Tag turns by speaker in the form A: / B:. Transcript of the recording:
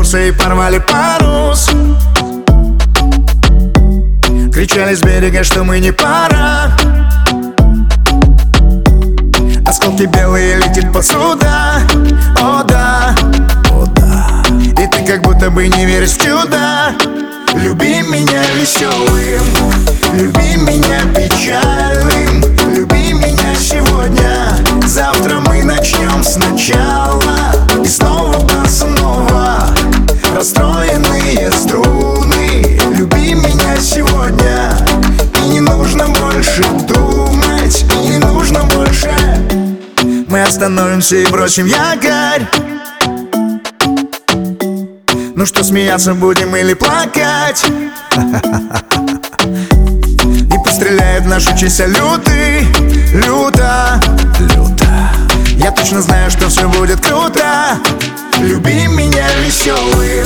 A: вернуться и порвали парус. Кричали с берега, что мы не пара. Осколки белые летит посуда. О да, о да. И ты как будто бы не веришь в чудо. Люби меня веселым, люби меня печальным, люби меня сегодня. Завтра мы начнем сначала. И снова снова расстроенные струны. Люби меня сегодня. И не нужно больше думать, и не нужно больше. Мы остановимся и бросим якорь. Ну что, смеяться будем или плакать? И постреляют в нашу честь салюты. Люто, люто. Я точно знаю, что все будет круто. Люби меня веселым,